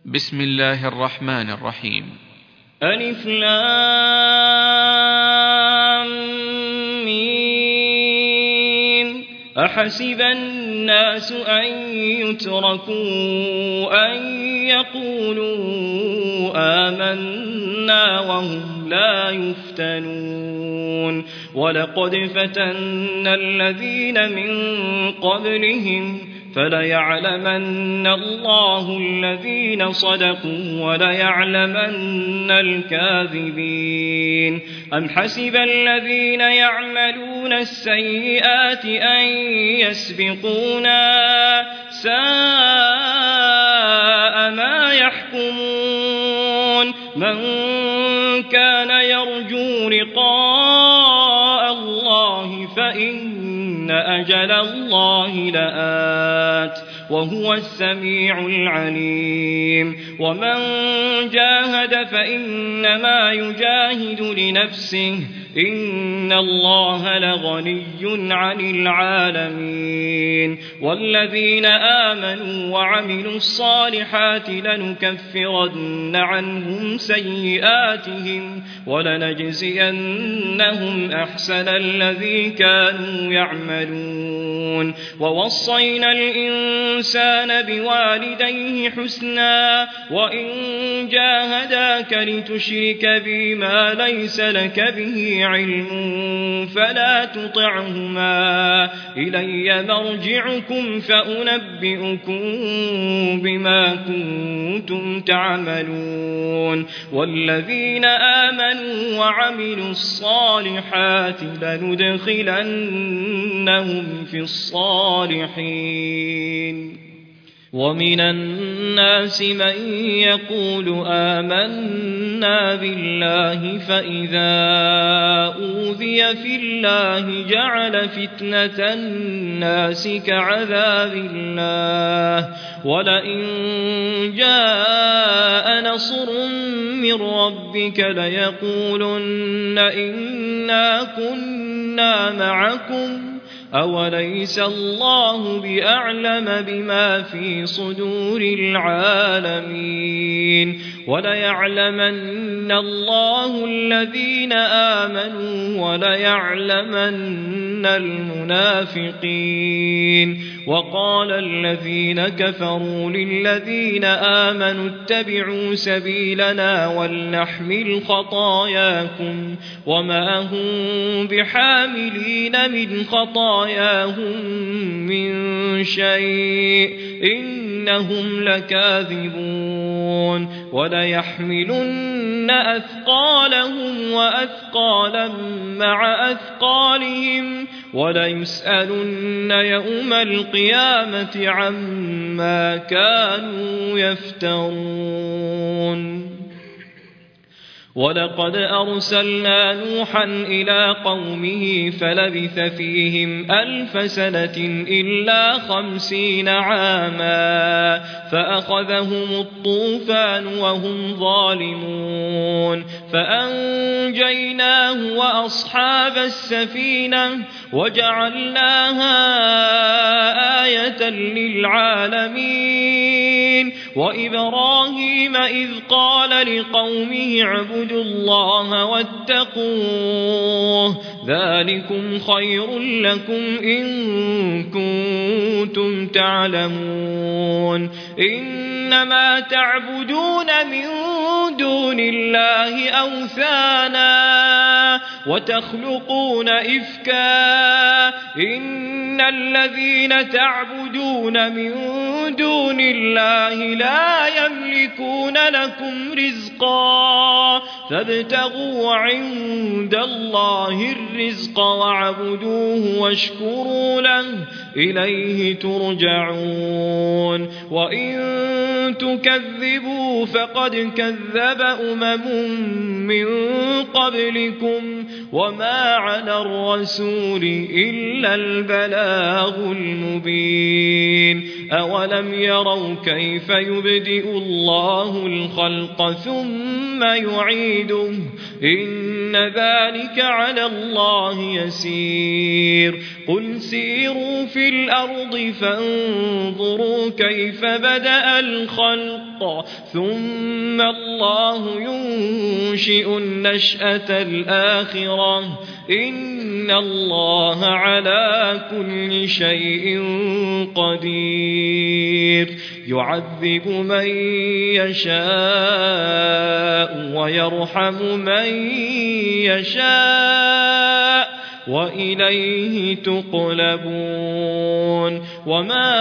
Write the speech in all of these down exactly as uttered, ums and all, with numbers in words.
بسم الله الرحمن الرحيم. ألف لام ميم. أحسب الناس أن يتركوا أن يقولوا آمنا وهم لا يفتنون ولقد فتنا الذين من قبلهم فليعلمن الله الذين صدقوا وليعلمن الكاذبين. أم حسب الذين يعملون السيئات أن يسبقونا ساء ما يحكمون. من كان يرجو لقاء الله فإن أجل الله لآت وهو السميع العليم. ومن جاهد فإنما يجاهد لنفسه إن الله لغني عن العالمين. والذين آمنوا وعملوا الصالحات لنكفرن عنهم سيئاتهم ولنجزينهم أحسن الذي كانوا يعملون. ووصينا الإنسان بوالديه حسنا وإن جاهداك لتشرك بي ما ليس لك به علم فلا تطعهما إلي مرجعكم فأنبئكم بما كنتم تعملون. والذين آمنوا وعملوا الصالحات لندخلنهم في الصالحين. ومن الناس من يقول آمنا بالله فإذا أوذي في الله جعل فتنة الناس كعذاب الله ولئن جاء نصر من ربك ليقولن إنا كنا معكم أوليس الله بأعلم بما في صدور العالمين. وليعلمن الله الذين آمنوا وليعلمن المنافقين. وقال الذين كفروا للذين آمنوا اتبعوا سبيلنا ولنحمل خطاياكم وما هم بحاملين من خطاياهم من شيء إنهم لكاذبون. وليحملن أثقالهم وأثقالا مع أثقالهم وليسألن يوم القيامة عما كانوا يفترون. ولقد أرسلنا نوحا إلى قومه فلبث فيهم ألف سنة إلا خمسين عاما فأخذهم الطوفان وهم ظالمون فأنجيناه وأصحاب السفينة وجعلناها آية للعالمين. وإبراهيم إذ قال لقومه اعبدوا الله واتقوه ذلكم خير لكم إن كنتم تعلمون. إنما تعبدون من دون الله أوثانا وتخلقون إفكا إن الذين تعبدون من دون الله لا يملكون لكم رزقا فابتغوا عند الله الرزق واعبدوه واشكروا له إليه ترجعون. وإن تكذبوا فقد كذب أمم من قبلكم وما على الرسول إلا البلاغ المبين. أولم يروا كيف يبدئ الله الخلق ثم يعيده إن ذلك على الله يسير. قل سيروا في الأرض فانظروا كيف بدأ الخلق ثم الله ينشئ النشأة الآخرة إن الله على كل شيء قدير يعذب من يشاء ويرحم من يشاء وإليه تقلبون وما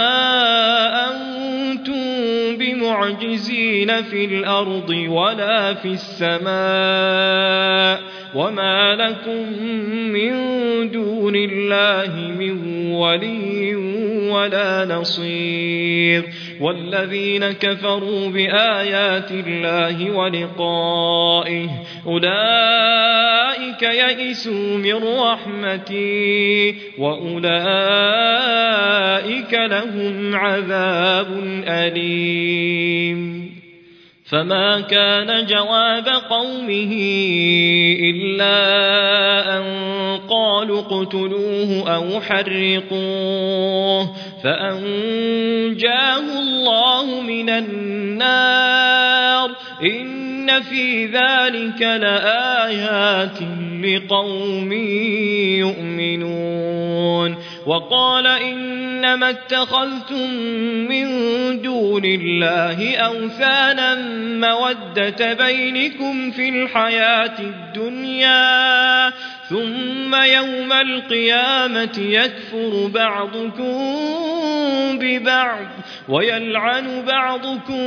أنتم بمعجزين في الأرض ولا في السماء وما لكم من دون الله من ولي ولا نصير والذين كفروا بآيات الله ولقائه أولئك يئسوا من رحمتي وأولئك لهم عذاب أليم فما كان جواب قومه إلا أن قالوا اقتلوه أو حرقوه فأنجاه الله من النار إن في ذلك لآيات لقوم يؤمنون وقال إنما اتخذتم من دون الله أوثانا مودة بينكم في الحياة الدنيا ثم يوم القيامة يكفر بعضكم ببعض ويلعن بعضكم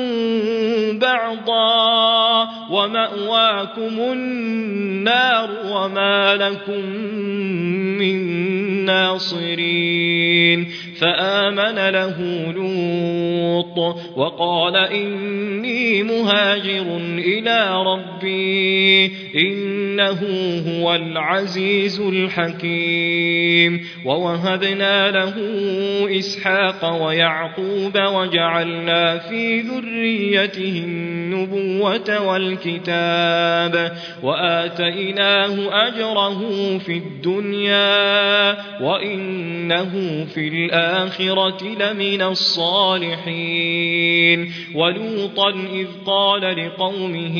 بعضا ومأواكم النار وما لكم من ناصرين فآمن له لوط وقال إني مهاجر إلى ربي إنه هو العزيز الحكيم ووهبنا له إسحاق ويعقوب وجعلنا في ذريته النبوة والكتاب وآتيناه أجره في الدنيا وإنه في الآخرة لمن الصالحين ولوطا إذ قال لقومه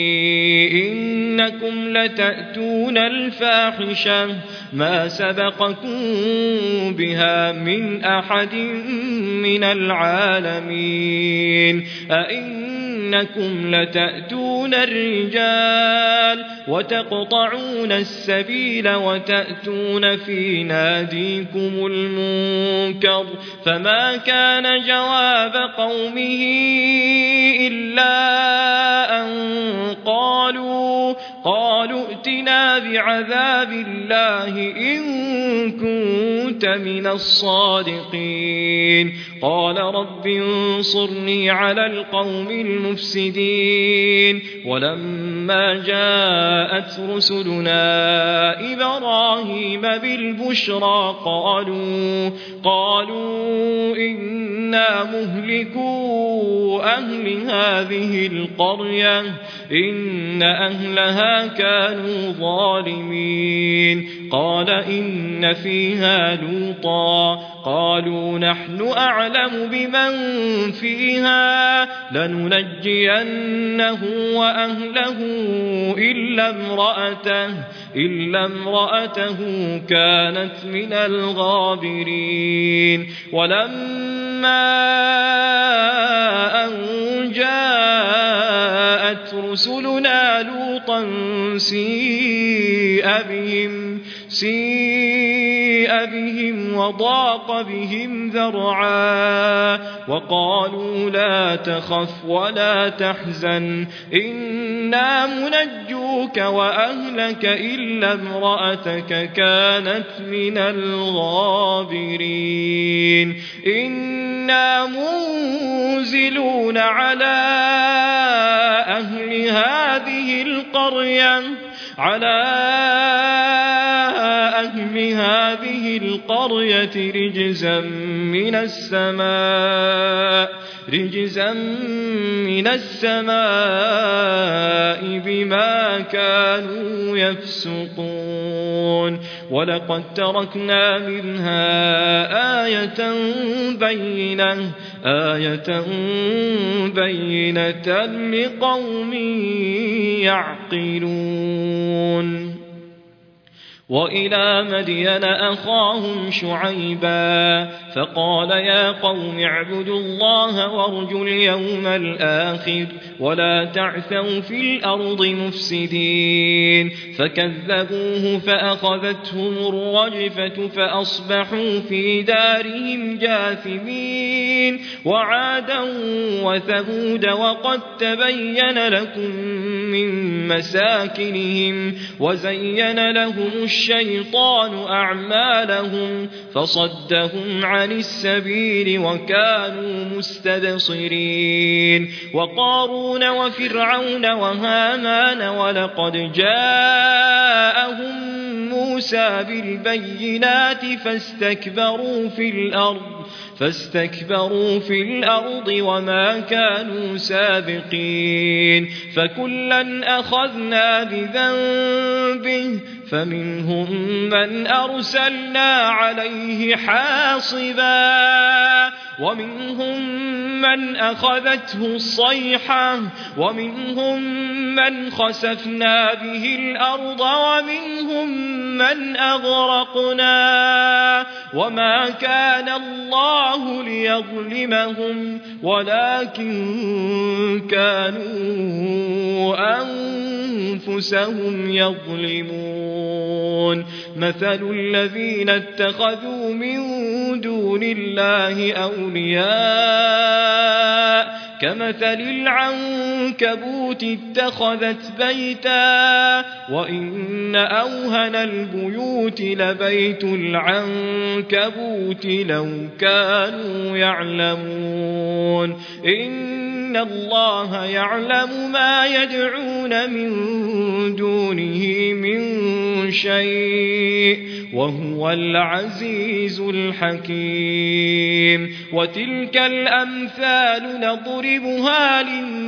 إنكم لتأتون الفاحشة ما سبقكم بها من أحد من العالمين أئنكم لتأتون الرجال وتقطعون السبيل وتأتون في ناديكم المنكر فما كان جواب قومه إلا أن قالوا قالوا ائتنا بعذاب الله إن كنت من الصادقين قال رب انصرني على القوم المفسدين ولما جاءت رسلنا إبراهيم بالبشرى قالوا قالوا إنا مهلكو أهل هذه القرية إن أهلها كانوا ظالمين قال إن فيها لوطا قالوا نحن أعلم بمن فيها لننجينه وأهله إلا امرأته إلا امرأته كانت من الغابرين ولما أن جاءت رسلنا لوطا سيء بهم سيء بهم وضاق بهم ذرعا وقالوا لا تخف ولا تحزن إنا منجوك وأهلك إلا امرأتك كانت من الغابرين إنا منزلون على أهل هذه القرية على أهل هذه القرية رجزا من السماء رجزا من السماء بما كانوا يفسقون ولقد تركنا منها آية بينة آية بينة لقوم يعقلون وإلى مدين أخاهم شعيبا فقال يا قوم اعبدوا الله وارجوا اليوم الآخر ولا تعثوا في الأرض مفسدين فكذبوه فأخذتهم الرجفة فأصبحوا في دارهم جاثمين وعادا وثمود وقد تبين لكم من مساكنهم وزين لهم الشيطان أعمالهم فصدهم عن السبيل وكانوا مستبصرين وقارون وفرعون وهامان ولقد جاءهم موسى بالبينات فاستكبروا في الأرض فاستكبروا في الأرض وما كانوا سابقين فكلا أخذنا بذنبه فمنهم من أرسلنا عليه حاصبا ومنهم من أخذته الصيحة ومنهم من خسفنا به الأرض ومنهم من أغرقنا وما كان الله ليظلمهم ولكن كانوا أنفسهم يظلمون مثل الذين اتخذوا من دون الله أولياء كمثل العنكبوت اتخذت بيتا وإن أوهن البيوت لبيت العنكبوت لو كانوا يعلمون إن الله يعلم ما يدعون من دونه من شيء وهو العزيز الحكيم وتلك الأمثال نضربها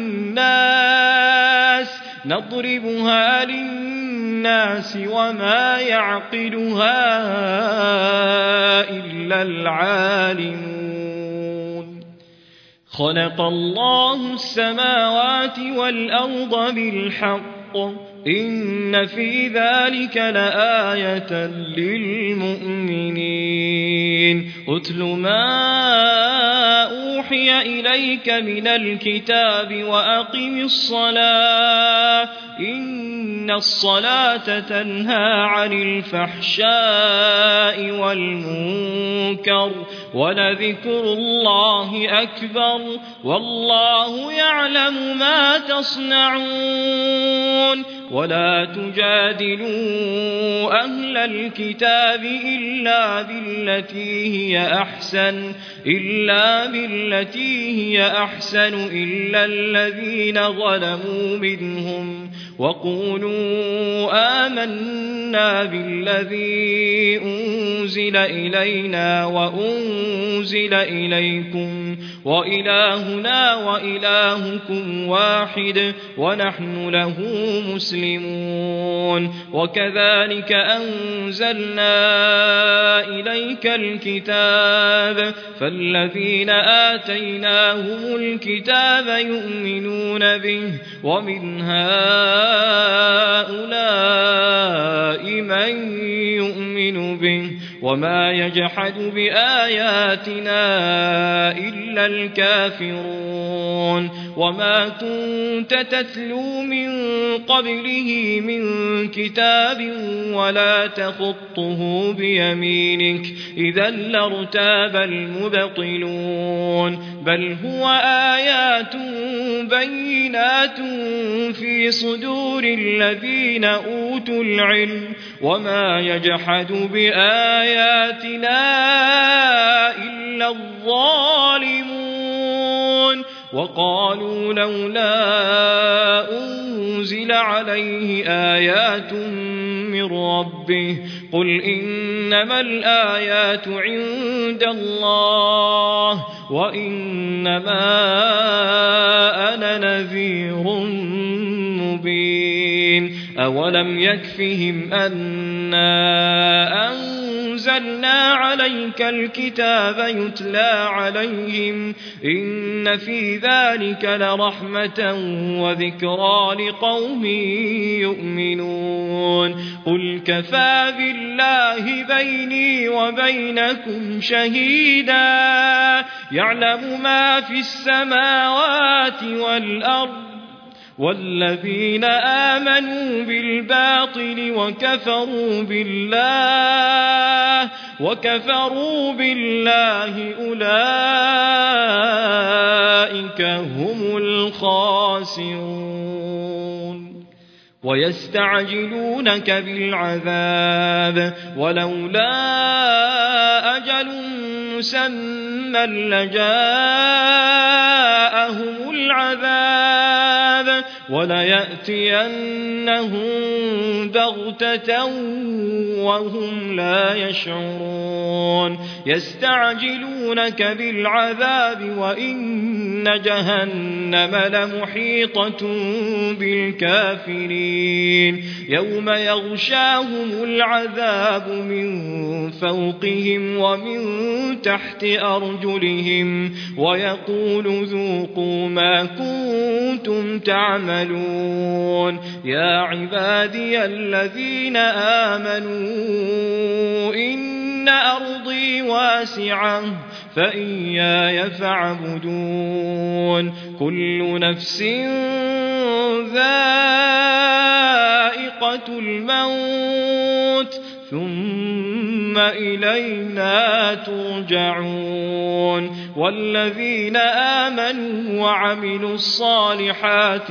للناس نضربها للناس وما يعقلها إلا العالمون خلق الله السماوات والأرض بالحق إن في ذلك لآية للمؤمنين أتل ما أوحي إليك من الكتاب وأقم الصلاة إن الصلاة تنهى عن الفحشاء والمنكر ولذكر الله أكبر والله يعلم ما تصنعون ولا تجادلوا أهل الكتاب إلا بالتي هي أحسن إلا بالتي هي أحسن إلا الذين ظلموا منهم وقولوا آمنا بالذي أنزل إلينا وأنزل إليكم وإلهنا وإلهكم واحد ونحن له مسلمون وكذلك أنزلنا إليك الكتاب فالذين آتيناهم الكتاب يؤمنون به ومن هؤلاء من يؤمن به وما يجحد بآياتنا إلا الكافرون وما كنت تتلو من قبله من كتاب ولا تخطه بيمينك إذا لارتاب المبطلون بل هو آيات بينات في صدور الذين أوتوا العلم وما يجحد بآياتنا إلا الظالمون وقالوا لولا أنزل عليه آيات من ربه قل إنما الآيات عند الله وإنما أنا نذير مبين أولم يكفهم أنا أنزلنا عليك الكتاب يتلى عليهم إن في ذلك لرحمة وذكرى لقوم يؤمنون قل كفى بالله بيني وبينكم شهيدا يعلم ما في السماوات والأرض والذين آمنوا بالباطل وكفروا بالله وكفروا بالله أولئك هم الخاسرون ويستعجلونك بالعذاب ولولا أجل مسمى لجاءهم العذاب وليأتينهم بغتة وهم لا يشعرون يستعجلونك بالعذاب وإن جهنم لمحيطة بالكافرين يوم يغشاهم العذاب من فوقهم ومن تحت أرجلهم ويقول ذوقوا ما كنتم تعملون يا عبادي الذين آمنوا إن أرضي واسعة فإياي فاعبدون كل نفس ذائقة الموت ثم إلينا ترجعون والذين آمنوا وعملوا الصالحات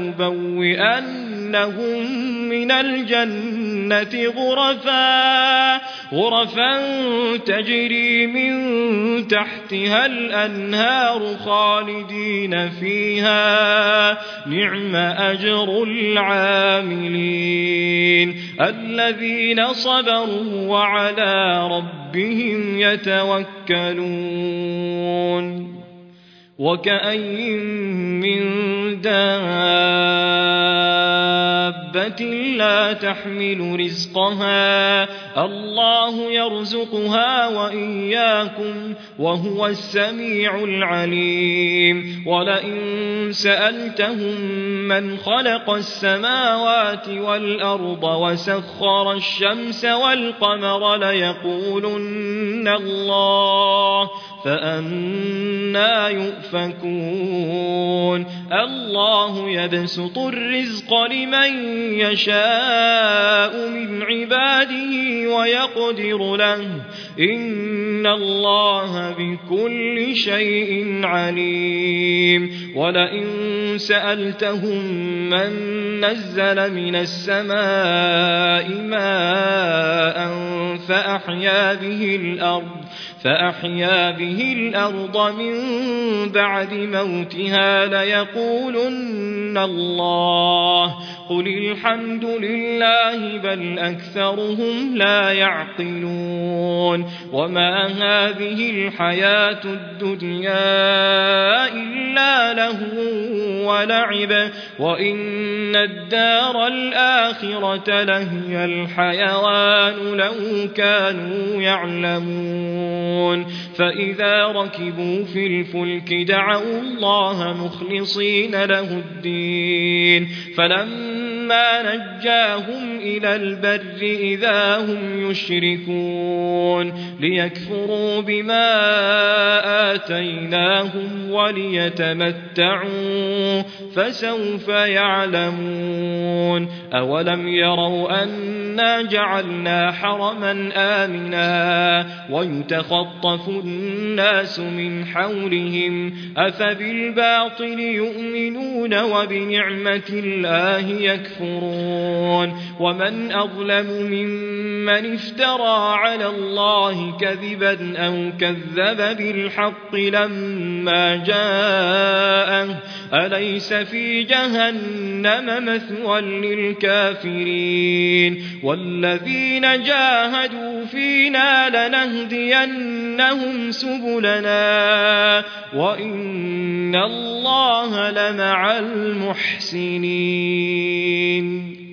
لنبوئنهم من الجنة غرفا غرفا تجري من تحتها الأنهار خالدين فيها نعم أجر العاملين الذين صبروا وعلى ربهم يتوكلون وكأين من دابة لا تحمل رزقها الله يرزقها وإياكم وهو السميع العليم ولئن سألتهم من خلق السماوات والأرض وسخر الشمس والقمر ليقولن الله فأنا يؤفكون الله يبسط الرزق لمن يشاء من عباده ويقدر له إن الله بكل شيء عليم ولئن سألتهم من نزل من السماء ماء فأحيا به الأرض فأحيا به الأرض من بعد موتها ليقولن الله قل الحمد لله بل أكثرهم لا يعقلون وما هذه الحياة الدنيا إلا لهو ولعب وإن الدار الآخرة لهي الحيوان لو كانوا يعلمون فإذا ركبوا في الفلك دعوا الله مخلصين له الدين فلما نجاهم إلى البر إذا هم يشركون ليكفروا بما آتيناهم وليتمتعوا فسوف يعلمون أولم يروا أنا جعلنا حرما آمنا ويتخطف الناس من حولهم أفبالباطل يؤمنون وبنعمة الله يكفرون ومن أظلم ممن من افترى على الله كذبا أو كذب بالحق لما جاءه أليس في جهنم مثوى للكافرين والذين جاهدوا فينا لنهدينهم سبلنا وإن الله لمع المحسنين